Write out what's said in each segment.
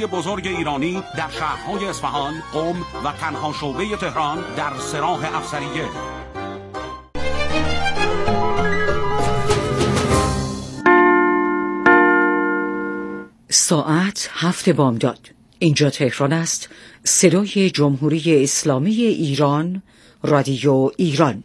بزرگ ایرانی در شهرهای اصفهان، قم و تنها شعبه تهران در سراح افسریه. ساعت 7 بامداد. اینجا تهران است. صدای جمهوری اسلامی ایران، رادیو ایران.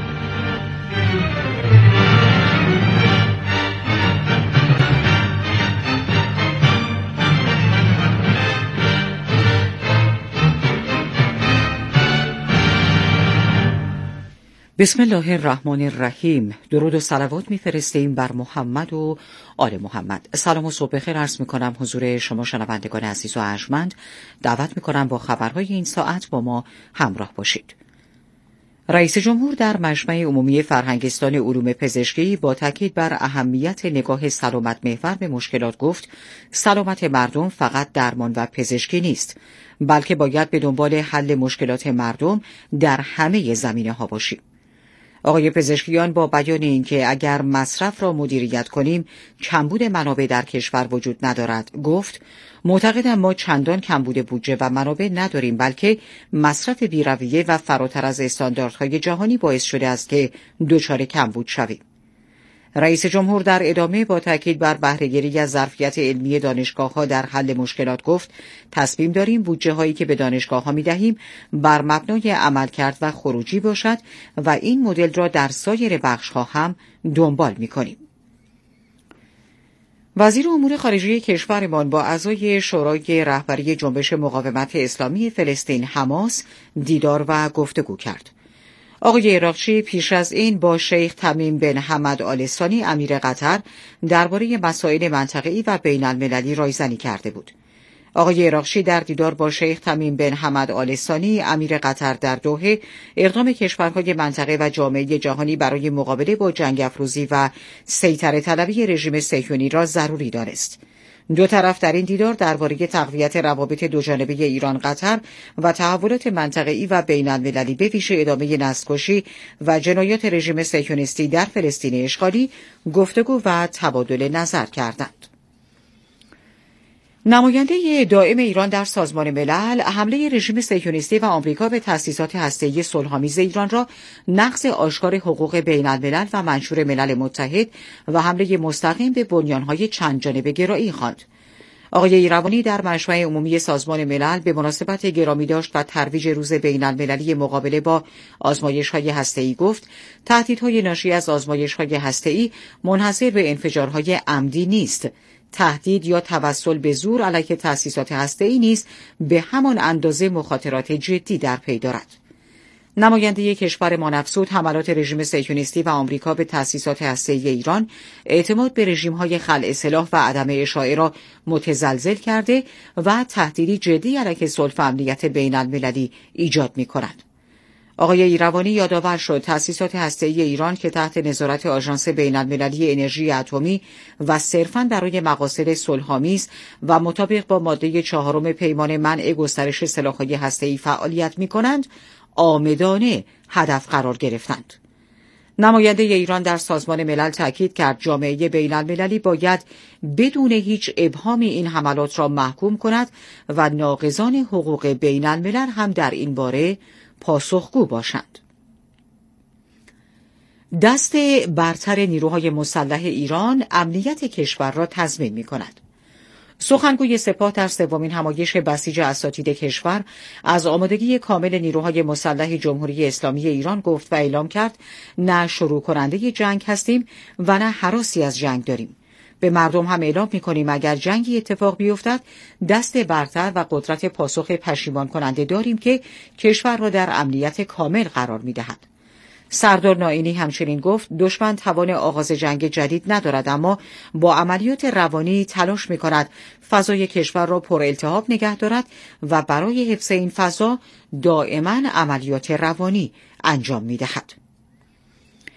بسم الله الرحمن الرحیم. درود و صلوات می‌فرستیم بر محمد و آل محمد. سلام و صبح بخیر عرض می‌کنم حضور شما شنوندگان عزیز و ارجمند. دعوت می‌کنم با خبرهای این ساعت با ما همراه باشید. رئیس جمهور در مجمع عمومی فرهنگستان علوم پزشکی با تاکید بر اهمیت نگاه سلامت محور به مشکلات گفت: سلامت مردم فقط درمان و پزشکی نیست، بلکه باید به دنبال حل مشکلات مردم در همه زمینه‌ها باشیم. آقای پزشکیان با بیان اینکه اگر مصرف را مدیریت کنیم کمبود منابع در کشور وجود ندارد، گفت: معتقدم ما چندان کمبود بودجه و منابع نداریم، بلکه مصرف بی‌رویه و فراتر از استانداردهای جهانی باعث شده است که دچار کمبود شویم. رئیس جمهور در ادامه با تاکید بر بهره‌گیری از ظرفیت علمی دانشگاه‌ها در حل مشکلات گفت: تصمیم داریم بودجه هایی که به دانشگاه‌ها می‌دهیم بر مبنای عملکرد و خروجی باشد و این مدل را در سایر بخش‌ها هم دنبال می‌کنیم. وزیر امور خارجه کشورمان با اعضای شورای رهبری جنبش مقاومت اسلامی فلسطین حماس دیدار و گفتگو کرد. آقای عراقچی پیش از این با شیخ تمیم بن حمد آل ثانی امیر قطر درباره مسائل منطقه‌ای و بین‌المللی رایزنی کرده بود. آقای عراقچی در دیدار با شیخ تمیم بن حمد آل ثانی امیر قطر در دوحه اقدام کشورهای منطقه و جامعه جهانی برای مقابله با جنگ افروزی و سیطره طلبی رژیم صهیونی را ضروری دانست. دو طرف در این دیدار درباره تقویت روابط دوجانبه ایران قطر و تحولات منطقه‌ای و بین‌المللی به ویژه ادامه نسل‌کشی و جنایات رژیم صهیونیستی در فلسطین اشغالی گفتگو و تبادل نظر کردند. نماینده دائم ایران در سازمان ملل حمله رژیم صهیونیستی و آمریکا به تأسیسات هسته‌ای صلح‌آمیز ایران را نقض آشکار حقوق بین‌الملل و منشور ملل متحد و حمله مستقیم به بنیان‌های چندجانبه گرایی خواند. آقای ایروانی در مجمع عمومی سازمان ملل به مناسبت گرامی داشت و ترویج روز بین‌المللی مقابله با آزمایش‌های هسته‌ای گفت: تهدیدهای ناشی از آزمایش‌های هسته‌ای منحصر به انفجارهای عمدی نیست. تهدید یا توسل به زور علیه تأسیسات هسته‌ای نیز به همان اندازه مخاطرات جدی در پی دارد. نماینده کشور مانافسود حملات رژیم صهیونیستی و آمریکا به تأسیسات هسته‌ای ایران اعتماد به رژیم‌های خلع سلاح و عدم اشاعه را متزلزل کرده و تهدیدی جدی علیه صلح و امنیت بین‌المللی ایجاد می‌کند. آقای ایروانی یادآور شد تأسیسات هسته‌ای ایران که تحت نظارت آژانس بین‌المللی انرژی اتمی و صرفاً برای مقاصد صلح‌آمیز و مطابق با ماده 4 پیمان منع گسترش سلاح‌های هسته‌ای فعالیت می‌کنند، عامدانه هدف قرار گرفتند. نماینده ایران در سازمان ملل تاکید کرد جامعه بین‌المللی باید بدون هیچ ابهامی این حملات را محکوم کند و ناقضان حقوق بین‌الملل هم در این باره پاسخگو باشند. دست برتر نیروهای مسلح ایران امنیت کشور را تضمین می‌کند. سخنگوی سپاه در سومین همایش بسیج اساتید کشور از آمادگی کامل نیروهای مسلح جمهوری اسلامی ایران گفت و اعلام کرد: نه شروع کننده جنگ هستیم و نه هراسی از جنگ داریم. به مردم هم اعلام می‌کنیم اگر جنگی اتفاق بیفتد دست برتر و قدرت پاسخ پشیمان کننده داریم که کشور را در امنیت کامل قرار می‌دهد. سردار نائینی همچنین گفت دشمن توان آغاز جنگ جدید ندارد، اما با عملیات روانی تلاش می‌کند فضای کشور را پر التهاب نگه دارد و برای حفظ این فضا دائما عملیات روانی انجام می‌دهد.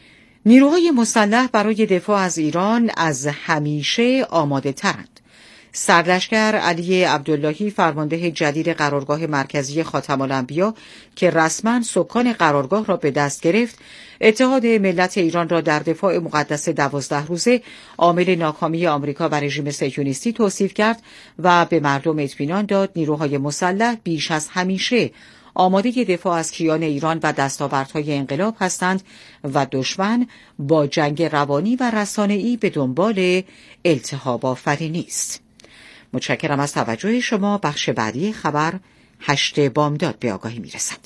نیروهای مسلح برای دفاع از ایران از همیشه آماده ترند. سرلشکر علی عبداللهی فرمانده جدید قرارگاه مرکزی خاتم الانبیا که رسما سکان قرارگاه را به دست گرفت، اتحاد ملت ایران را در دفاع مقدس 12 روزه عامل ناکامی آمریکا و رژیم صهیونیستی توصیف کرد و به مردم اطمینان داد نیروهای مسلح بیش از همیشه آماده دفاع از کیان ایران و دستاوردهای انقلاب هستند و دشمن با جنگ روانی و رسانه‌ای به دنبال التهاب آفرینی است. متشکرم از توجه شما. بخش بعدی خبر 8 بامداد به آگاهی میرسد.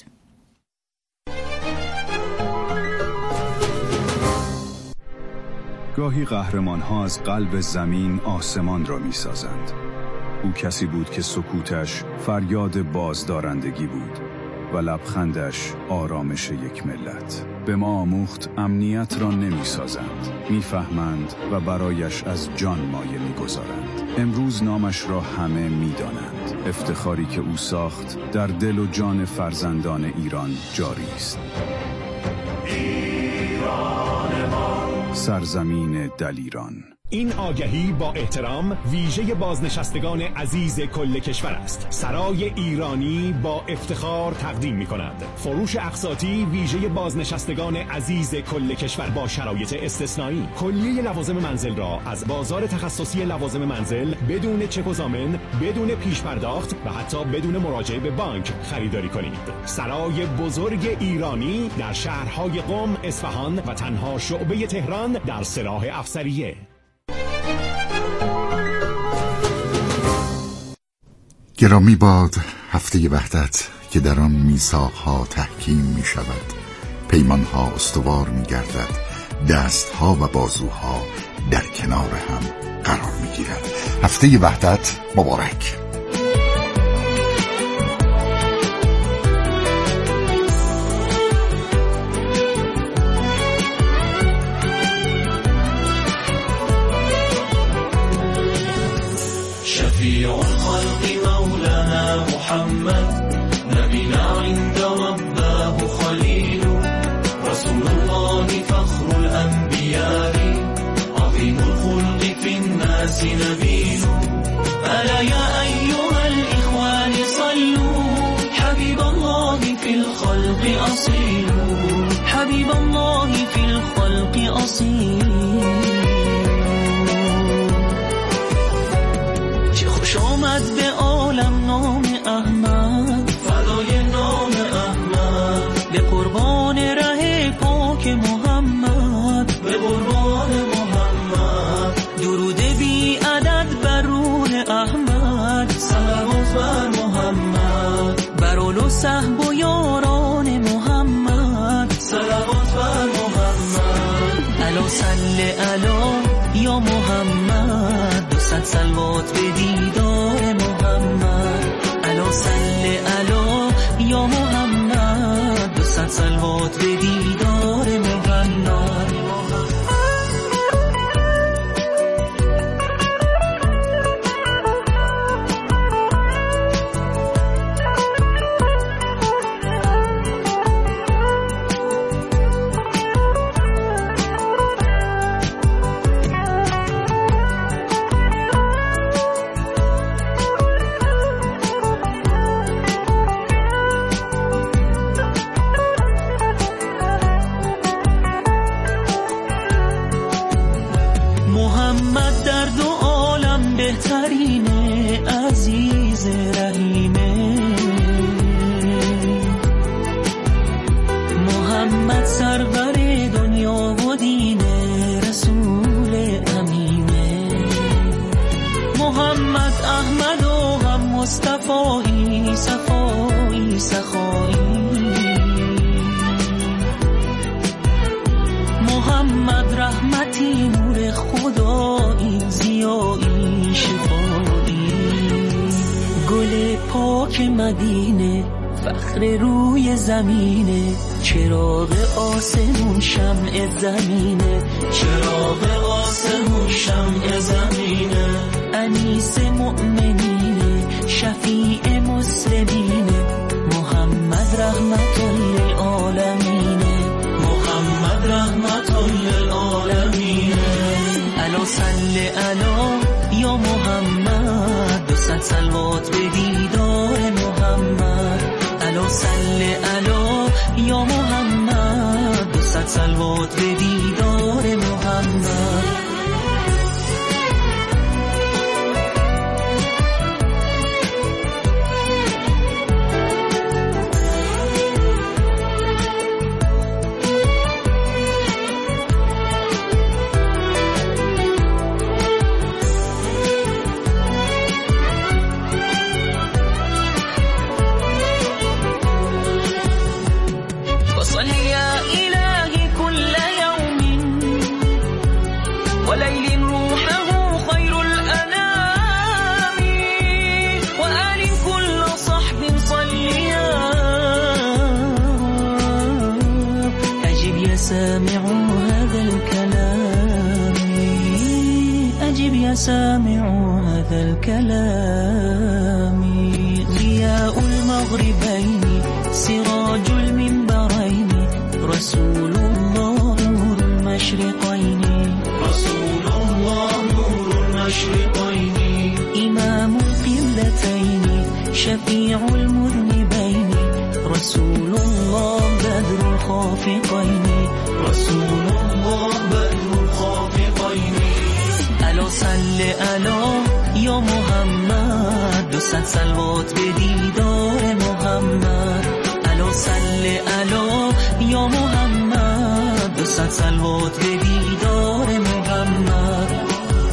گاهی قهرمان‌ها از قلب زمین آسمان را می‌سازند. او کسی بود که سکوتش فریاد بازدارندگی بود و لبخندش آرامش یک ملت. به ما آموخت امنیت را نمی‌سازند، می‌فهمند و برایش از جان مایه می‌گذارند. امروز نامش را همه می‌دانند. افتخاری که او ساخت در دل و جان فرزندان ایران جاری است. ایران ما، سرزمین دلیران. این آگهی با احترام ویژه بازنشستگان عزیز کل کشور است. سرای ایرانی با افتخار تقدیم می‌کند فروش اقساطی ویژه بازنشستگان عزیز کل کشور با شرایط استثنایی. کلیه لوازم منزل را از بازار تخصصی لوازم منزل بدون چک و ضامن، بدون پیش پرداخت و حتی بدون مراجعه به بانک خریداری کنید. سرای بزرگ ایرانی در شهرهای قم، اصفهان و تنها شعبه تهران در سلاح افسریه. گرامی باد هفته وحدت که در آن میثاق‌ها تحکیم می شود، پیمان‌ها استوار می گردد، دست‌ها و بازوها در کنار هم قرار می گیرد. هفته وحدت مبارک. شفيع الخلق مولانا محمد نبينا عند رباه خليل رسول الله فخر الأنبياء عظيم الخلق في الناس نبيل ألا يا أيها الإخوان صلوا حبيب الله في الخلق أصيل حبيب الله في الخلق أصيل. آمد به عالم نام احمد فدای نام احمد به قربان ره پاک محمد به قربان محمد درود بی عدد بر روح احمد صلوات بر محمد بر آل و صحب و یاران محمد صلوات بر محمد الا صل علی یا محمد 200 صلوات به دیدار محمد الا صل علی یا محمد 200 صلوات به دیدار محمد. محمد در دو عالم بهترینه عزیز رحیمه محمد سرور دنیا و دین رسول امینه محمد احمد و هم مصطفی صفایی سخایی محمد رحمتی نور خدایی زیایی شفایی گل پاک مدینه فخر روی زمینه چراغ آسمون شمع زمینه چراغ آسمون شمع زمینه انیس مؤمنینه شفیع مسلمینه محمد رحمت للعالمینه محمد رحمت للعالمین الا صل علی یا محمد صلوات به دیدار محمد. الا صل الا یا محمد، 200 صلوات به دیدار محمد. سامعوا هذا الكلام. ضياء المغربين سراج المنبرين، رسول الله نور المشرقين، رسول الله نور المشرقين. إمام القبلتين شفيع المذنبين، رسول الله بدر الخافقين، رسول الله بدر الخافقين. الا صل الا یا محمد، 200 صلوات به دیدار محمد. الا صل الا یا محمد، 200 صلوات به دیدار محمد.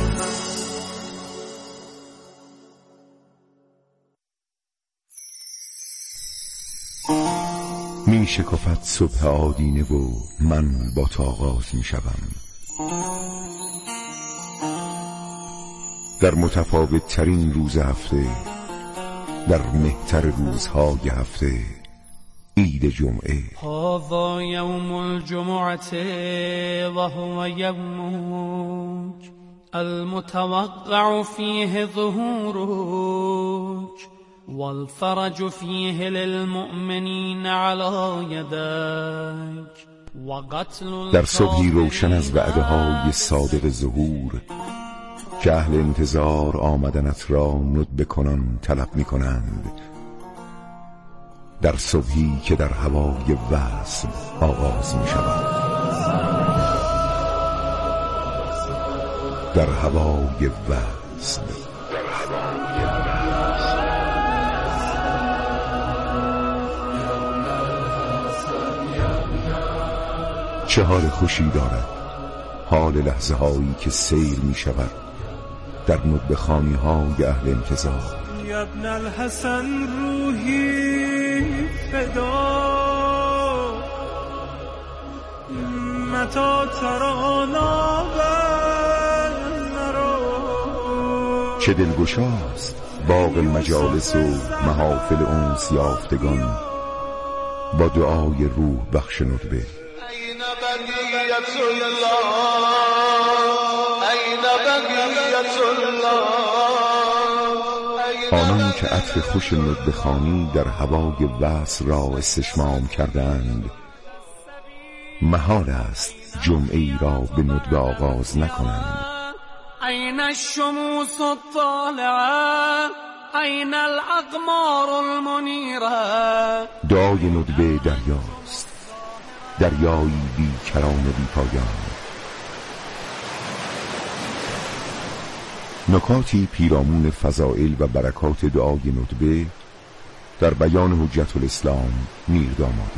می شکفت صبح آدینه و من با تو آغاز می شوم. در متفاوت ترین روز هفته، در مهتر روزهای هفته، عید جمعه. هذا یوم الجمعه و هو یومک المتوقع فیه ظهورک والفرج فیه للمؤمنین علی یدک و قتل. در صبحی روشن از وعده‌های صادق ظهور که اهل انتظار آمدنت را ندبه کنان طلب می کنند. در صبحی که در هوای وصل آغاز می شود، در هوای وصل. چه حال خوشی دارد حال لحظه هایی که سیر می شود در ندبه خانی های اهل انتظار. یا ابن الحسن روحی فدا متا ترانا بنرو. چه دلگشاست باغ المجالس و محافل انس یافتگان با دعای روح بخش ندبه. این بقیت الله، این بقیت الله. آنان که عطر خوش ندبه خوانی در هوای وصل را استشمام کردند، محال است جمعه ای را به ندبه آغاز نکنند. این الشموس الطالعه، این الاقمار المنیره. دعای ندبه دریاست، دریایی بی کران بی پایان. نکاتی پیرامون فضائل و برکات دعای ندبه در بیان حجت الاسلام میردامادی.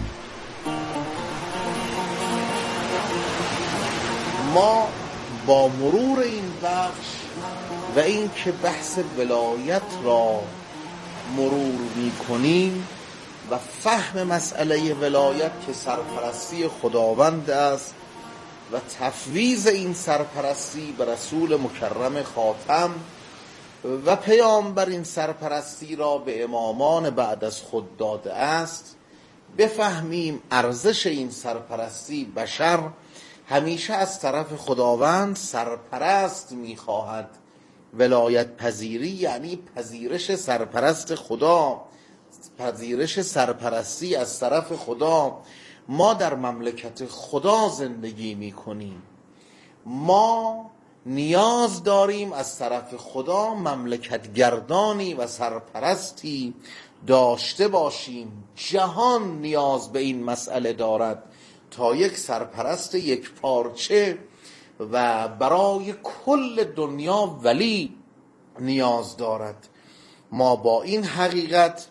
ما با مرور این بخش و این که بحث ولایت را مرور می کنیم و فهم مسئله ولایت که سرپرستی خداوند است و تفویض این سرپرستی به رسول مکرم خاتم و پیامبر این سرپرستی را به امامان بعد از خود داده است، بفهمیم ارزش این سرپرستی. بشر همیشه از طرف خداوند سرپرست می‌خواهد. ولایت پذیری یعنی پذیرش سرپرست خدا، پذیرش سرپرستی از طرف خدا. ما در مملکت خدا زندگی می‌کنیم. ما نیاز داریم از طرف خدا مملکتگردانی و سرپرستی داشته باشیم. جهان نیاز به این مسئله دارد تا یک سرپرست یک پارچه و برای کل دنیا ولی نیاز دارد. ما با این حقیقت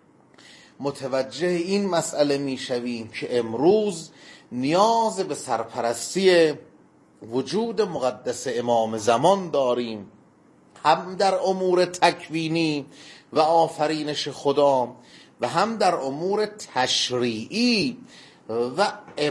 متوجه این مسئله می شویم که امروز نیاز به سرپرستی وجود مقدس امام زمان داریم، هم در امور تکوینی و آفرینش خدا و هم در امور تشریعی و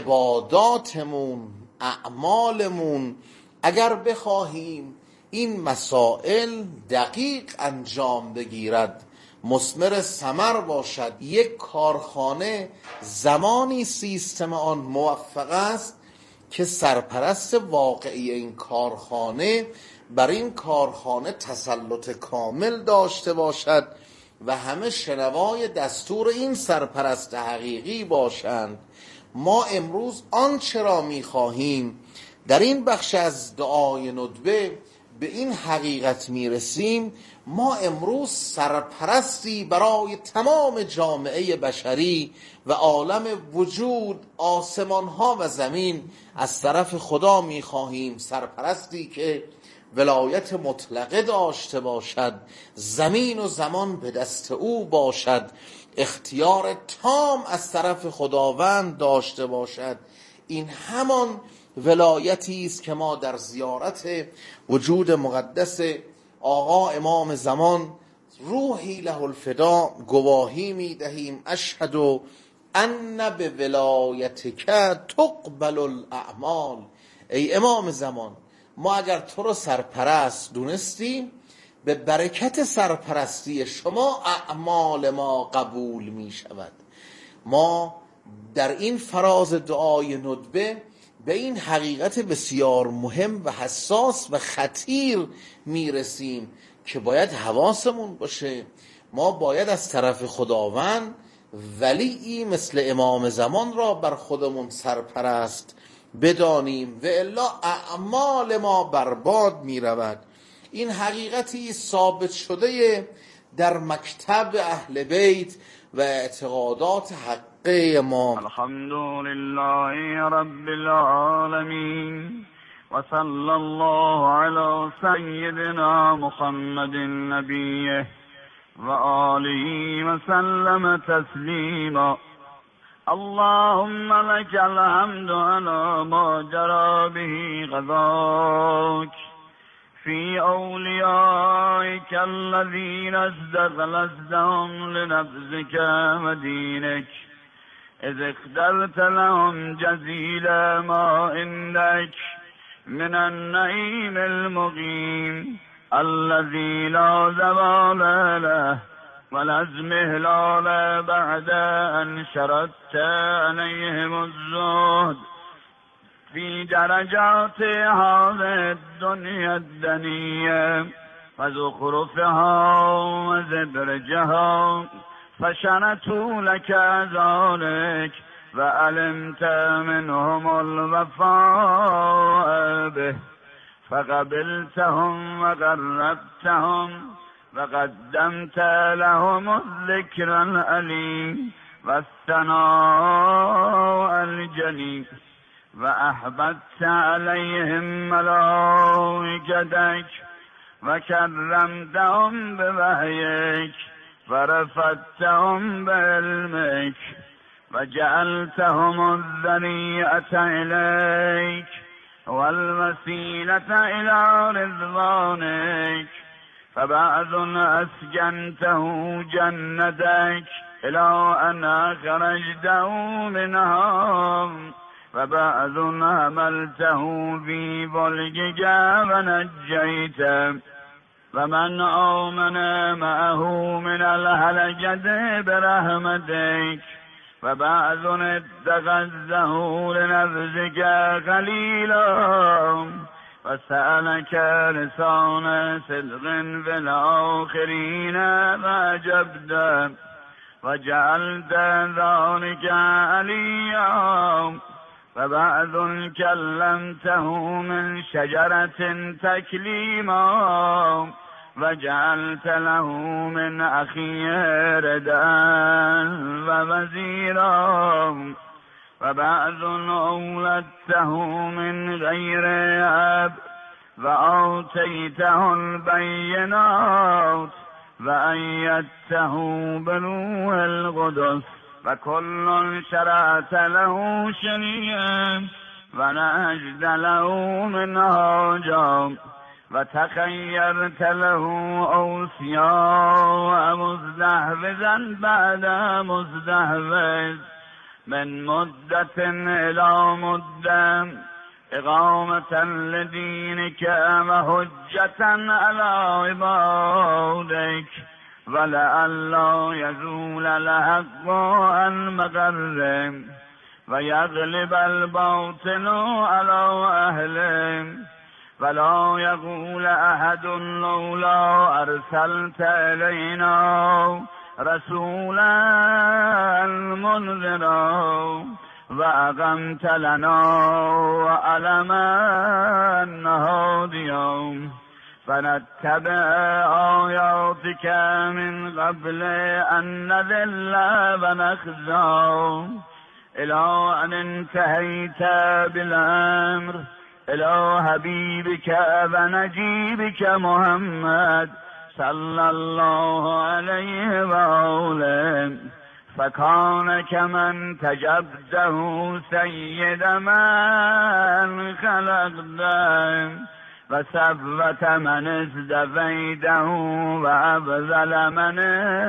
عباداتمون، اعمالمون. اگر بخواهیم این مسائل دقیق انجام بگیرد، مثمر ثمر باشد، یک کارخانه زمانی سیستم آن موفق است که سرپرست واقعی این کارخانه بر این کارخانه تسلط کامل داشته باشد و همه شنوای دستور این سرپرست حقیقی باشند. ما امروز آنچه را می‌خواهیم در این بخش از دعای ندبه به این حقیقت میرسیم. ما امروز سرپرستی برای تمام جامعه بشری و عالم وجود، آسمان‌ها و زمین از طرف خدا می‌خواهیم. سرپرستی که ولایت مطلقه داشته باشد، زمین و زمان به دست او باشد، اختیار تام از طرف خداوند داشته باشد. این همان ولایتی است که ما در زیارت وجود مقدس آقا امام زمان روحی له الفدا گواهی می دهیم. اشهد ان به ولایتک تقبل الاعمال. ای امام زمان، ما اگر تو رو سرپرست دونستیم، به برکت سرپرستی شما اعمال ما قبول می شود. ما در این فراز دعای ندبه به این حقیقت بسیار مهم و حساس و خطیر میرسیم که باید حواسمون باشه. ما باید از طرف خداوند ولیی مثل امام زمان را بر خودمون سرپرست بدانیم و الا اعمال ما برباد میرود. این حقیقتی ثابت شده در مکتب اهل بیت و اعتقادات حقه ما. الحمدلله رب العالمین و صلی الله علی سیدنا محمد نبیه و آله و سلم تسلیما. اللهم لك الحمد على ما جرى به قضاك في أوليائك الذين استخلصتهم لنفسك ودينك، إذ اخترت لهم جزيل ما عندك من النعيم المقيم الذي لا زوال له ولا ازمهلال بعد أن شردت عليهم الزهد في درجات هذه الدنيا الدنية وزخرفها وزبرجها، فشنتوا لك ذلك وعلمت منهم الوفاء به، فقبلتهم وقربتهم وقدمت لهم الذكر العليم والثناء الجليل، وأحببت عليهم ملائكتك وكرمتهم بوحيك ورفعتهم بعلمك وجعلتهم الذريعة إليك والوسيلة إلى رضوانك، فبعض أسكنته جنتك إلى أن أخرجته منها، وبعض حملته في فلكك ونجيته، ومن آمن معه من الهلكة برحمتك، وبعض اتخذته لنفسك خليلا، وسألك لسان صدق في الآخرين فأجبته، وجعلت ذلك عليا، وبعد كلمته من شجرة تكليما وجعلت له من أخيه ردا ووزيرا وبعد أولدته من غير أب وآتيته البينات وأيدته بروح القدس وكل شرعت له شريعا ونجد له منهاجا وتخيرت له أوصياء مزدحفزا بعد مزدحفز من مدة إلى مدة إقامة لدينك وحجة على عبادك ولئلا يزول الحق عن مقره ويغلب الباطل على أهله ولا يقول أحد لولا أرسلت إلينا رسولا منذرا وأقمت لنا وعلما هاديا فنتبع آياتك من قبل أن نذل ونخزى إلى أن انتهيت بالأمر إلى حبيبك ونجيبك محمد صلى الله عليه وآله فكان كمن تجبده سيد من خلقته وثبت من ازدفيته وأبذل من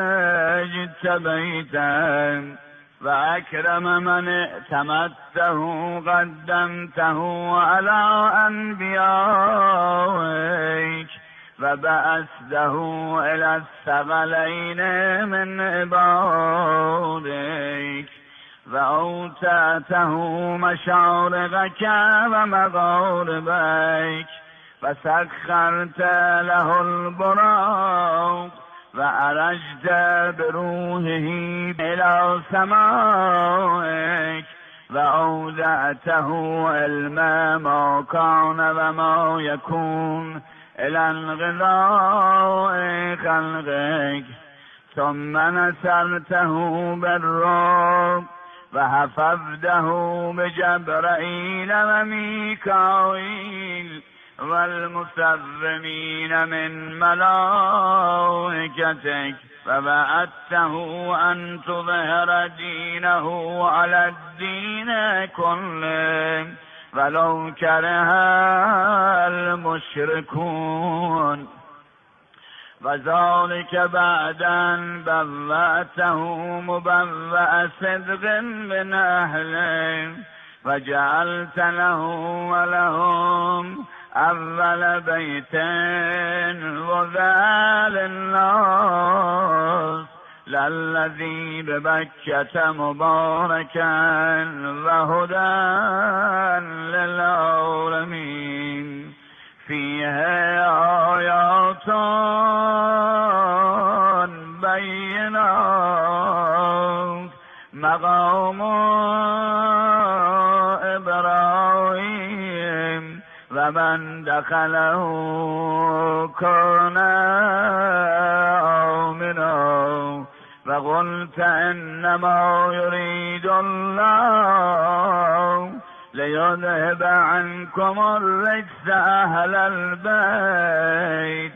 اجتبيته وأكرم من ائتمته قدمته على أنبيائك وبعثته إلى الثقلين من عبادك وأوتأته مشارقك ومغاربك وسخرت له البراق وأرجت بروحه إلى سمائك وأودعته علم ما كان وما يكون إلى انقضاء خلقك ثم نصرته بالروح وحفظته بجبرائيل وميكائيل والمسرمين من ملائكتك فبعثته أن تظهر دينه على الدين كله ولو كره المشركون وذلك بعد أن بوأته مبوأ صدق من أهله وجعلت له ولهم أول بيت وذا للناس للذي ببكة مباركا وهدى للعالمين فيها آيات بينات مقام إبراهيم ومن دخله كان آمنا وقلت إنما يريد الله ليذهب عنكم الرجس أهل البيت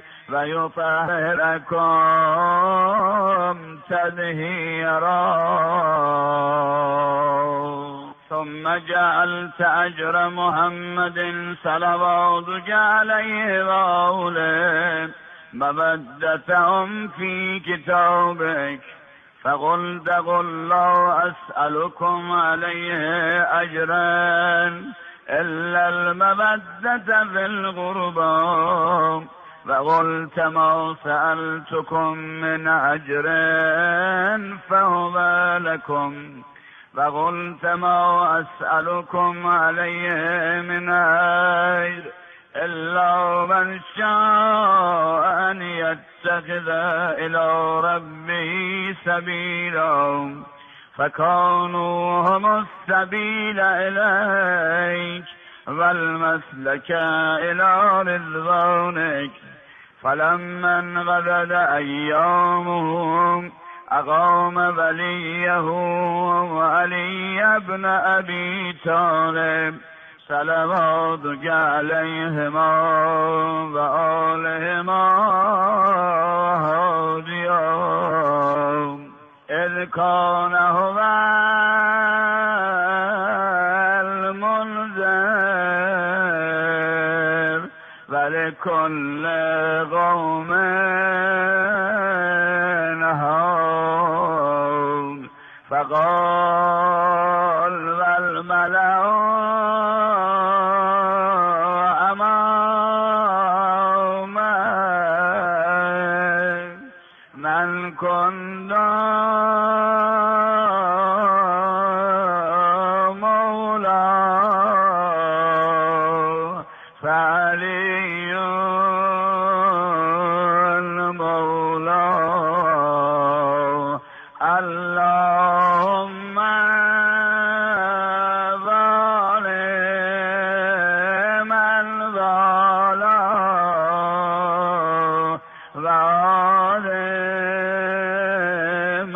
ويطهركم تطهيرا ثم جعلت أجر محمد صلواتك عليه وآله مودتهم في كتابك فقلت قل لا أسألكم عليه أجرا إلا المودة في القربى فقلت ما سألتكم من أجر فهو لكم فقلت ما أسألكم عليه من أجر إلا من شاء أن يتخذ إلى ربه سبيلا فكانوا هم السبيل إليك والمسلك إلى رضوانك. فلما انقضت أيامهم أقام وليه وعلي بن أبي طالب صلواتك عليهما وآلهما هاديا إذ كان هو المنذر ولكل قوم هاد. فقال والملأ أمامه من كنت مولاه فعلي مولاه. اللهم ظالم الظالم وعادم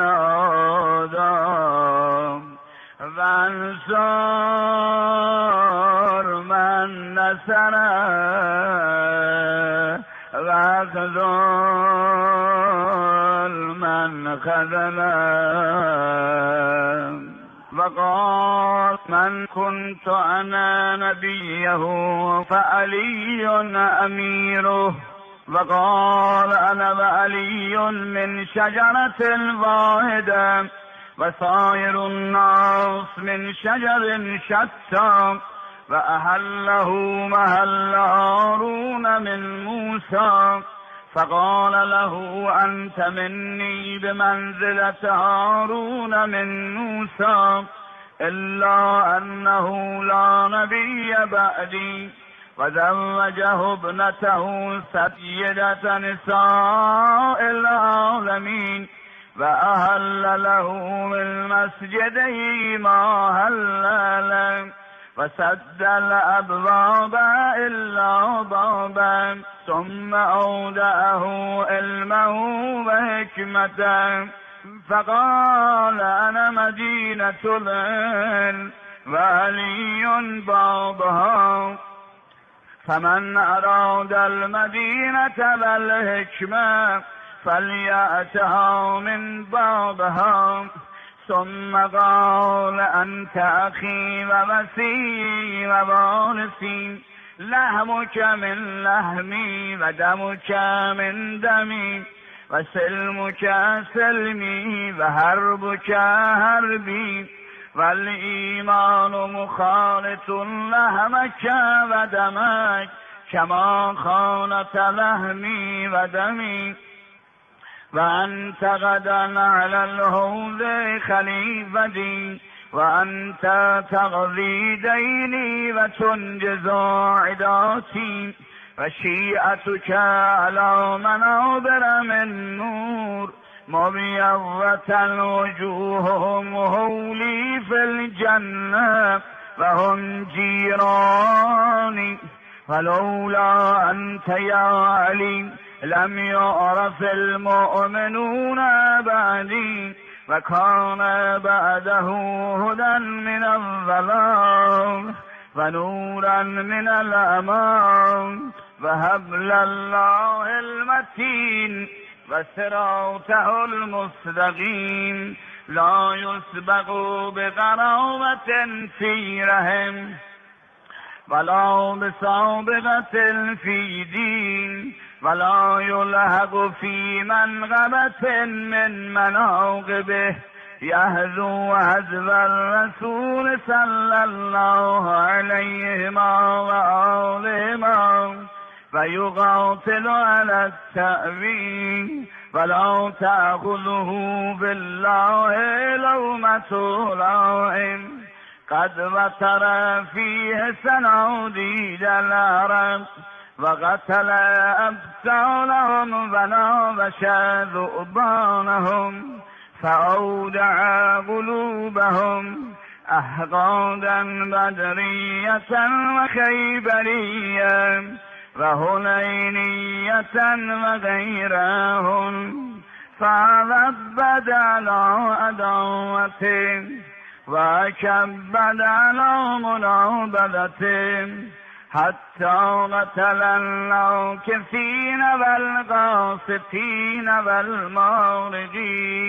العادم وانصر من نصره واخذل من خذله. وقال من كنت أنا نبيه فعلي أميره. وقال أنا وعلي من شجرة واحدة وسائر الناس من شجر شتى. وأحله محل هارون من موسى. فقال له أنت مني بمنزلة هارون من موسى إلا أنه لا نبي بعدي. وزوجه ابنته سيدة نساء العالمين. وأهل له من مسجده ما هل له وسد الأبواب إلا بابا. ثم أودعه علمه وحكمته. فقال أنا مدينة العلم وعلي بابها. فمن أراد المدينة والحكمة فليأتها من بابها. ثم قال أنت أخي ووسيي ووارثي لحمك من لحمي ودمك من دمي وسلمك سلمي وحربك حربي. والإيمان مخالط لحمك ودمك كما خالط لحمي ودمي. وأنت غدا على الحوض خليفتي وأنت تقضي ديني وتنجز عداتي. وشيعتك على منابر من نور مبيضة وجوههم هولي في الجنة وهم جيراني. ولولا أنت يا علي لم يعرف المؤمنون بعدي. وكان بعده هدى من الظلام ونورا من الأمان وهبل الله المتين وصراطه المستقيم. لا يسبق بقرابة في رحم ولا بسابقة في دين ولا يلحق في منغبة من مناقبه. يهزو حزب الرسول صلى الله عليه وآله ويقاتل على التأويل ولا تأخذه بالله لومة لائم. قد وتر فيه سناديد العرب وقتل أبطالهم ونابش ذؤبانهم. فأودع قلوبهم أحقادا بدرية وخيبرية وهنينية وغيرهن فعذبت على عداوته وكبد على منابذته حتى قتل الناكثين والقاسطين والمارجين